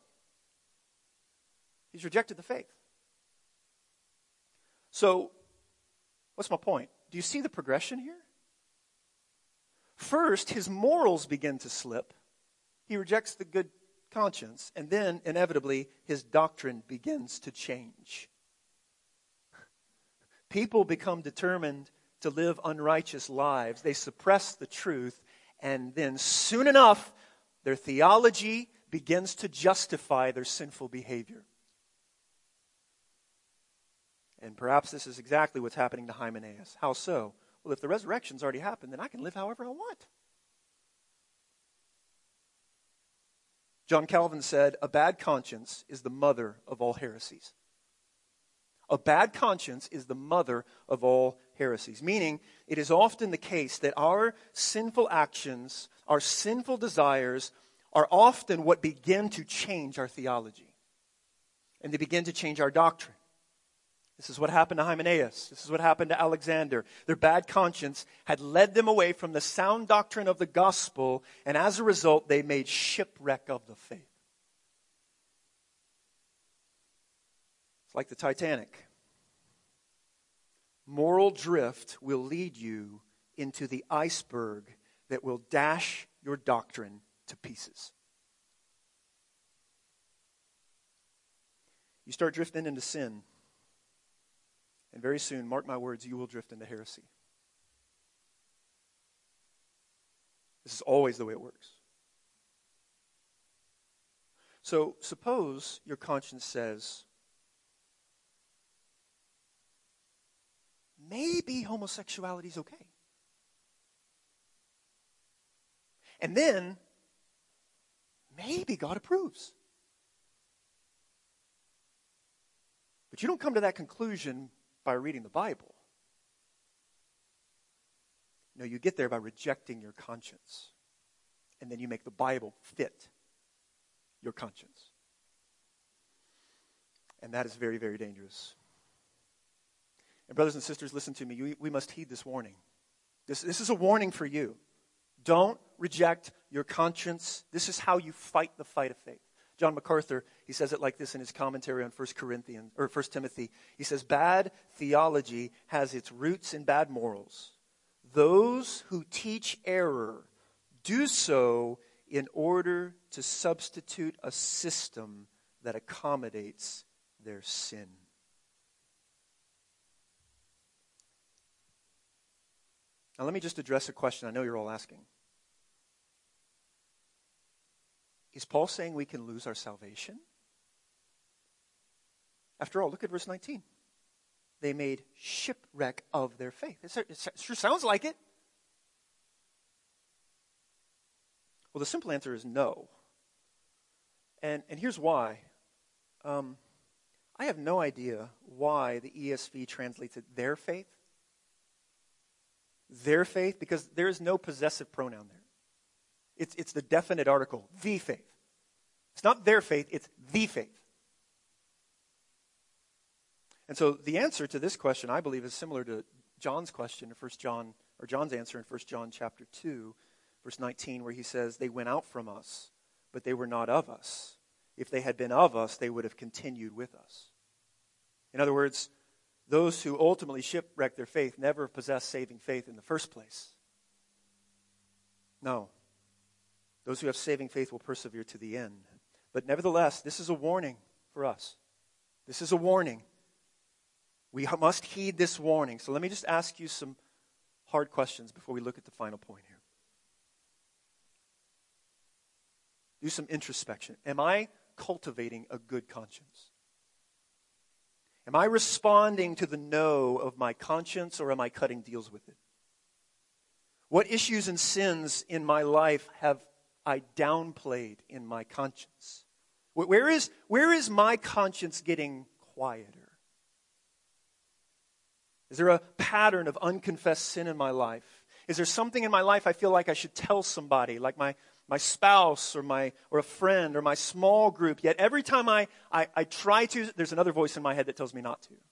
He's rejected the faith. So, what's my point? Do you see the progression here? First, his morals begin to slip. He rejects the good conscience. And then, inevitably, his doctrine begins to change. People become determined to live unrighteous lives. They suppress the truth. And then, soon enough, their theology begins to justify their sinful behavior. And perhaps this is exactly what's happening to Hymenaeus. How so? Well, if the resurrection's already happened, then I can live however I want. John Calvin said, a bad conscience is the mother of all heresies. A bad conscience is the mother of all heresies. Meaning, it is often the case that our sinful actions, our sinful desires, are often what begin to change our theology. And they begin to change our doctrine. This is what happened to Hymenaeus. This is what happened to Alexander. Their bad conscience had led them away from the sound doctrine of the gospel, and as a result, they made shipwreck of the faith. It's like the Titanic. Moral drift will lead you into the iceberg that will dash your doctrine to pieces. You start drifting into sin, and very soon, mark my words, you will drift into heresy. This is always the way it works. So suppose your conscience says, maybe homosexuality is okay. And then, maybe God approves. But you don't come to that conclusion by reading the Bible. No, you get there by rejecting your conscience. And then you make the Bible fit your conscience. And that is very, very dangerous. And brothers and sisters, listen to me. We, we must heed this warning. This, this is a warning for you. Don't reject your conscience. This is how you fight the fight of faith. John MacArthur, he says it like this in his commentary on First Corinthians or First Timothy. He says, bad theology has its roots in bad morals. Those who teach error do so in order to substitute a system that accommodates their sin. Now let me just address a question I know you're all asking. Is Paul saying we can lose our salvation? After all, look at verse nineteen. They made shipwreck of their faith. It sure sounds like it. Well, the simple answer is no. And, and here's why. Um, I have no idea why the E S V translates it their faith. Their faith, because there is no possessive pronoun there. It's, it's the definite article, the faith. It's not their faith, it's the faith. And so the answer to this question, I believe, is similar to John's question in First John, or John's answer in First John chapter two, verse nineteen, where he says, they went out from us, but they were not of us. If they had been of us, they would have continued with us. In other words, those who ultimately shipwreck their faith never possess saving faith in the first place. No. Those who have saving faith will persevere to the end. But nevertheless, this is a warning for us. This is a warning. We must heed this warning. So let me just ask you some hard questions before we look at the final point here. do some introspection. Am I cultivating a good conscience? Am I responding to the no of my conscience, or am I cutting deals with it? What issues and sins in my life have I downplayed in my conscience? Where is, where is my conscience getting quieter? Is there a pattern of unconfessed sin in my life? Is there something in my life I feel like I should tell somebody, like my, my spouse or my or a friend or my small group, yet every time I, I, I try to, there's another voice in my head that tells me not to.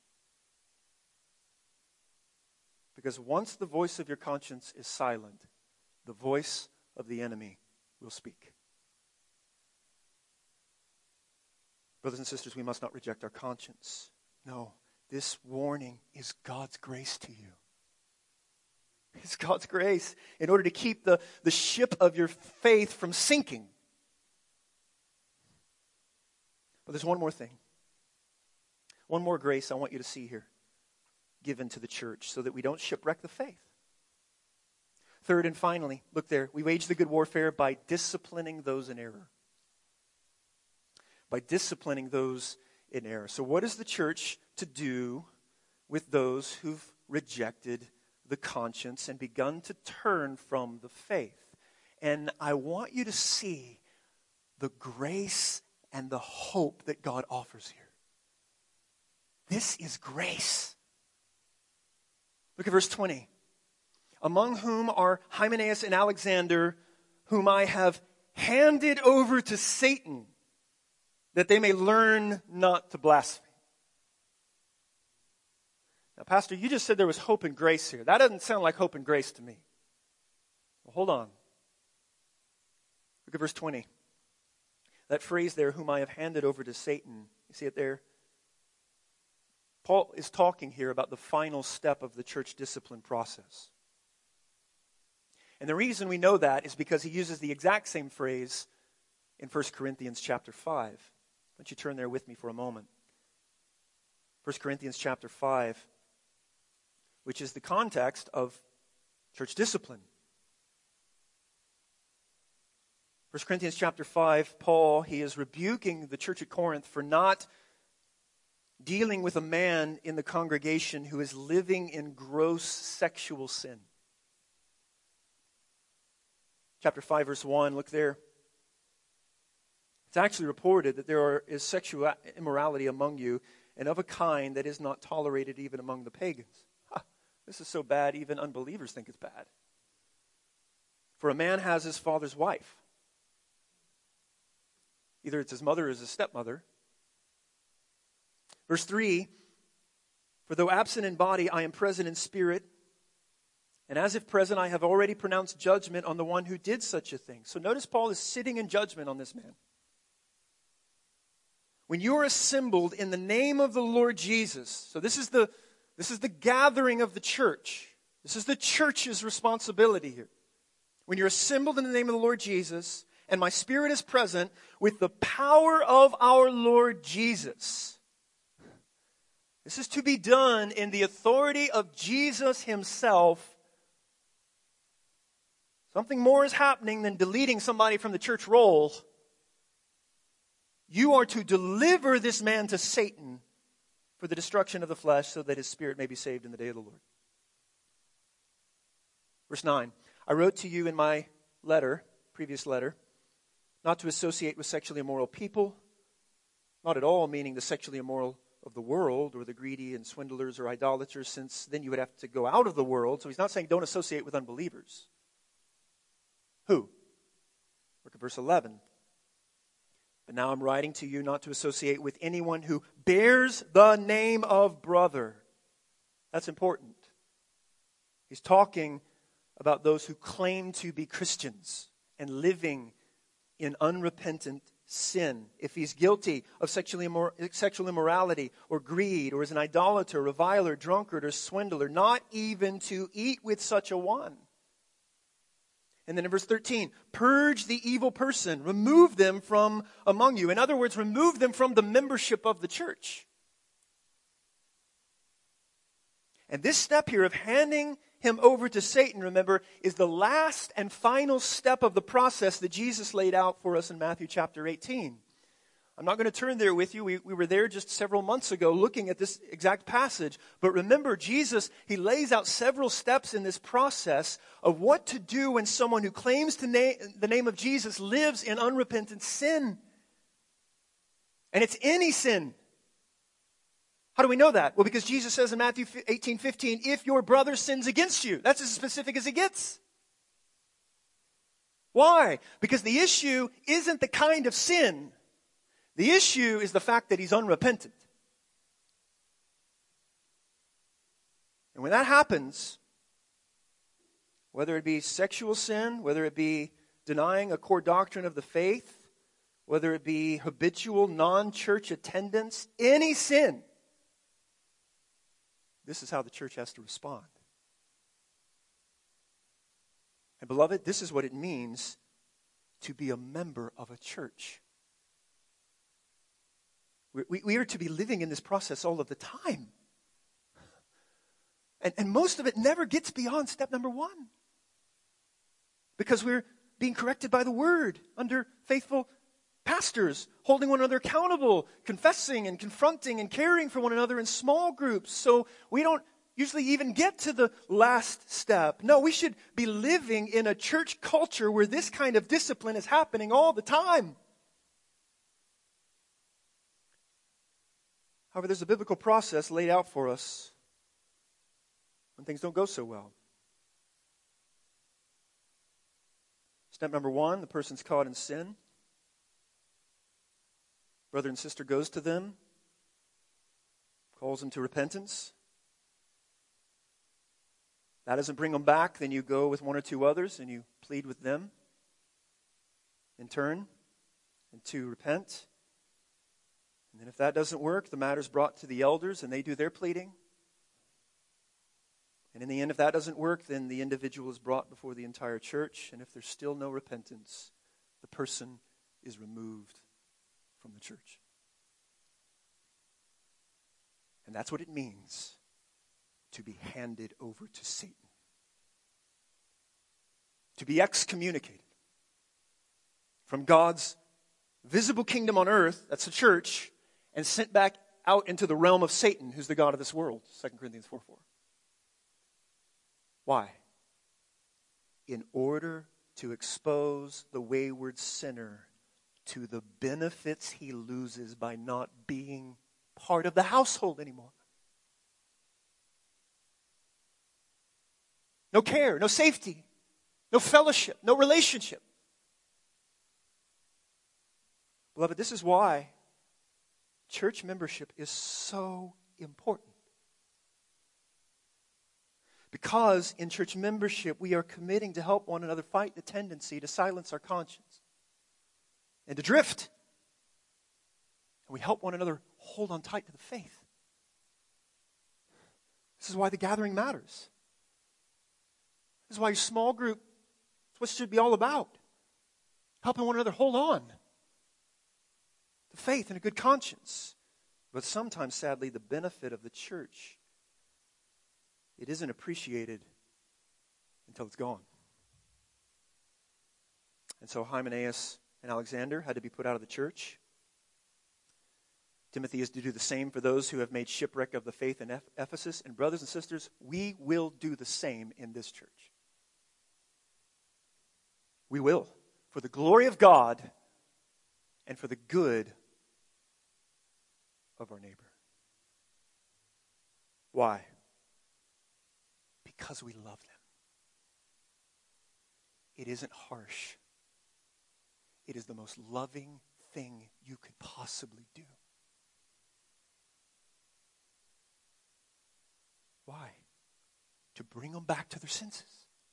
Because once the voice of your conscience is silent, the voice of the enemy will speak. Brothers and sisters, we must not reject our conscience. No, this warning is God's grace to you. It's God's grace in order to keep the, the ship of your faith from sinking. But there's one more thing. One more grace I want you to see here, given to the church, so that we don't shipwreck the faith. Third and finally, look there, we wage the good warfare by disciplining those in error. By disciplining those in error. So what is the church to do with those who've rejected the conscience and begun to turn from the faith? And I want you to see the grace and the hope that God offers here. This is grace. Look at verse twenty. Among whom are Hymenaeus and Alexander, whom I have handed over to Satan, that they may learn not to blaspheme. Now, Pastor, you just said there was hope and grace here. That doesn't sound like hope and grace to me. Well, hold on. Look at verse twenty. That phrase there, whom I have handed over to Satan. You see it there? Paul is talking here about the final step of the church discipline process. And the reason we know that is because he uses the exact same phrase in First Corinthians chapter five. Why don't you turn there with me for a moment? First Corinthians chapter five, which is the context of church discipline. First Corinthians chapter five, Paul, he is rebuking the church at Corinth for not dealing with a man in the congregation who is living in gross sexual sin. Chapter five, verse one, look there. It's actually reported that there are, is sexual immorality among you, and of a kind that is not tolerated even among the pagans. Ha, this is so bad, even unbelievers think it's bad. For a man has his father's wife. Either it's his mother or his stepmother. Verse three, for though absent in body, I am present in spirit, and as if present, I have already pronounced judgment on the one who did such a thing. So notice Paul is sitting in judgment on this man. When you are assembled in the name of the Lord Jesus, so this is the, this is the gathering of the church. This is the church's responsibility here. When you're assembled in the name of the Lord Jesus, and my spirit is present with the power of our Lord Jesus. This is to be done in the authority of Jesus himself. Something more is happening than deleting somebody from the church roll. You are to deliver this man to Satan for the destruction of the flesh so that his spirit may be saved in the day of the Lord. Verse nine, I wrote to you in my letter, previous letter, not to associate with sexually immoral people, not at all meaning the sexually immoral of the world or the greedy and swindlers or idolaters, since then you would have to go out of the world. So he's not saying don't associate with unbelievers. Who? Look at verse eleven. But now I'm writing to you not to associate with anyone who bears the name of brother. That's important. He's talking about those who claim to be Christians and living in unrepentant sin. If he's guilty of sexually immor- sexual immorality or greed or is an idolater, reviler, drunkard, or swindler, not even to eat with such a one. And then in verse thirteen, purge the evil person, remove them from among you. In other words, remove them from the membership of the church. And this step here of handing him over to Satan, remember, is the last and final step of the process that Jesus laid out for us in Matthew chapter eighteen. I'm not going to turn there with you. We, we were there just several months ago looking at this exact passage. But remember, Jesus, he lays out several steps in this process of what to do when someone who claims to na- the name of Jesus lives in unrepentant sin. And it's any sin. How do we know that? Well, because Jesus says in Matthew eighteen fifteen, if your brother sins against you. That's as specific as it gets. Why? Because the issue isn't the kind of sin. The issue is the fact that he's unrepentant. And when that happens, whether it be sexual sin, whether it be denying a core doctrine of the faith, whether it be habitual non-church attendance, any sin, this is how the church has to respond. And beloved, this is what it means to be a member of a church. We, we are to be living in this process all of the time. And, and most of it never gets beyond step number one. Because we're being corrected by the Word under faithful pastors, holding one another accountable, confessing and confronting and caring for one another in small groups. So we don't usually even get to the last step. No, we should be living in a church culture where this kind of discipline is happening all the time. However, there's a biblical process laid out for us when things don't go so well. Step number one, the person's caught in sin. Brother and sister goes to them, calls them to repentance. That doesn't bring them back, then you go with one or two others and you plead with them in turn and to repent. And then if that doesn't work, the matter's brought to the elders and they do their pleading. And in the end, if that doesn't work, then the individual is brought before the entire church. And if there's still no repentance, the person is removed from the church. And that's what it means to be handed over to Satan. To be excommunicated from God's visible kingdom on earth, that's the church, and sent back out into the realm of Satan, who's the god of this world, Second Corinthians four four. Why? In order to expose the wayward sinner to the benefits he loses by not being part of the household anymore. No care, no safety, no fellowship, no relationship. Beloved, this is why church membership is so important. Because in church membership, we are committing to help one another fight the tendency to silence our conscience and to drift. And we help one another hold on tight to the faith. This is why the gathering matters. This is why your small group is what it should be all about. Helping one another hold on to faith and a good conscience. But sometimes, sadly, the benefit of the church, it isn't appreciated until it's gone. And so Hymenaeus and Alexander had to be put out of the church. Timothy is to do the same for those who have made shipwreck of the faith in Ephesus. And brothers and sisters, we will do the same in this church. We will. For the glory of God and for the good of our neighbor. Why? Because we love them. It isn't harsh. It is the most loving thing you could possibly do. Why? To bring them back to their senses.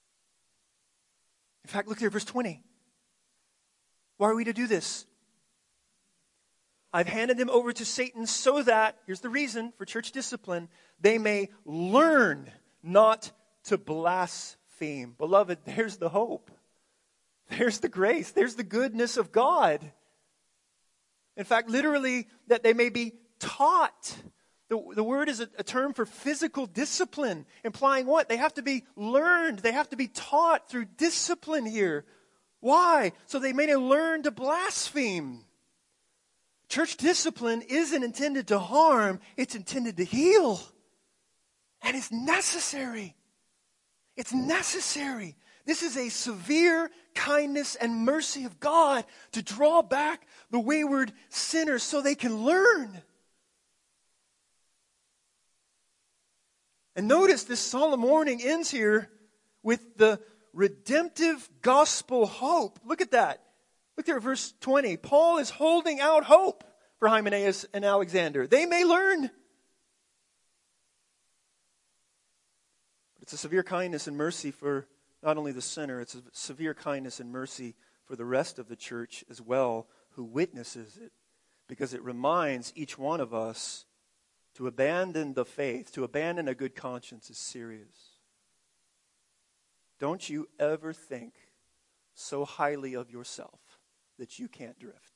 In fact, look here, verse twenty. Why are we to do this? I've handed them over to Satan so that, here's the reason for church discipline, they may learn not to blaspheme. Beloved, there's the hope. There's the grace. There's the goodness of God. In fact, literally, that they may be taught The, the word is a, a term for physical discipline, implying what? They have to be learned. They have to be taught through discipline here. Why? So they may learn to blaspheme. Church discipline isn't intended to harm. It's intended to heal. And it's necessary. It's necessary. This is a severe kindness and mercy of God to draw back the wayward sinners so they can learn. And notice this solemn warning ends here with the redemptive gospel hope. Look at that. Look there at verse twenty. Paul is holding out hope for Hymenaeus and Alexander. They may learn. But it's a severe kindness and mercy for not only the sinner, it's a severe kindness and mercy for the rest of the church as well who witnesses it. Because it reminds each one of us to abandon the faith, to abandon a good conscience is serious. Don't you ever think so highly of yourself that you can't drift.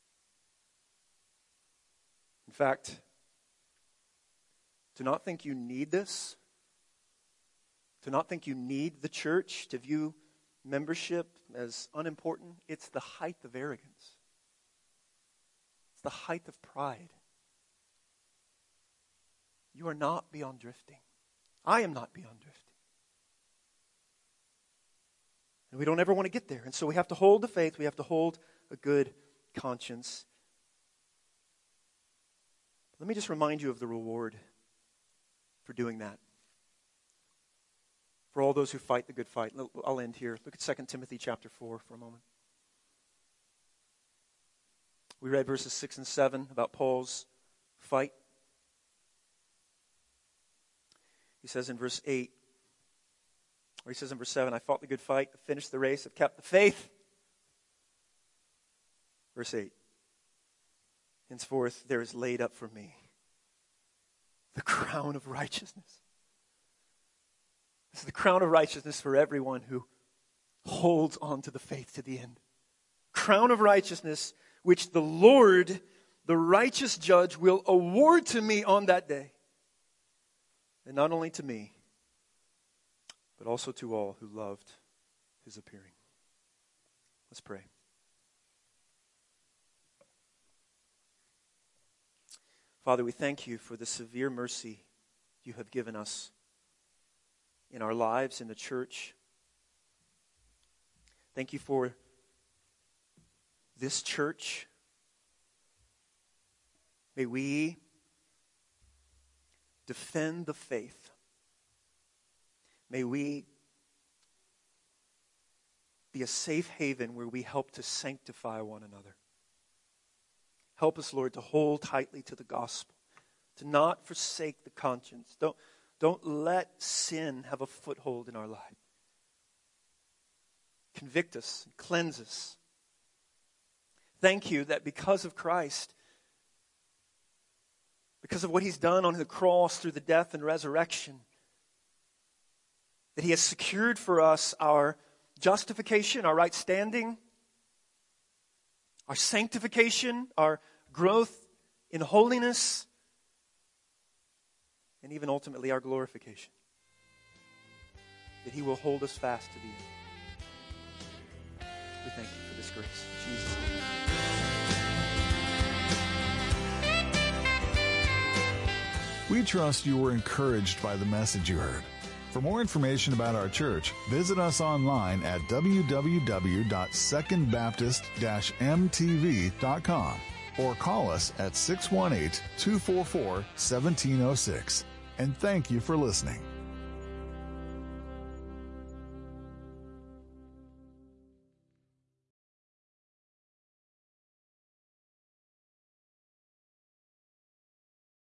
In fact, to not think you need this, to not think you need the church, to view membership as unimportant, it's the height of arrogance. It's the height of pride. You are not beyond drifting. I am not beyond drifting. And we don't ever want to get there. And so we have to hold the faith. We have to hold a good conscience. Let me just remind you of the reward for doing that. For all those who fight the good fight. I'll end here. Look at Second Timothy chapter four for a moment. We read verses six and seven about Paul's fight. He says in verse eight, or he says in verse seven, I fought the good fight, I finished the race, I've kept the faith. Verse eight, henceforth there is laid up for me the crown of righteousness. This is the crown of righteousness for everyone who holds on to the faith to the end. Crown of righteousness, which the Lord, the righteous judge, will award to me on that day. And not only to me, but also to all who loved his appearing. Let's pray. Father, we thank you for the severe mercy you have given us in our lives, in the church. Thank you for this church. May we defend the faith. May we be a safe haven where we help to sanctify one another. Help us, Lord, to hold tightly to the gospel, to not forsake the conscience. Don't, don't let sin have a foothold in our life. Convict us, cleanse us. Thank you that because of Christ, because of what he's done on the cross through the death and resurrection, that he has secured for us our justification, our right standing, our sanctification, our growth in holiness, and even ultimately our glorification. That he will hold us fast to the end. We thank you for this grace. In Jesus' name. We trust you were encouraged by the message you heard. For more information about our church, visit us online at w w w dot second baptist dash m t v dot com or call us at six one eight, two four four, one seven zero six. And thank you for listening.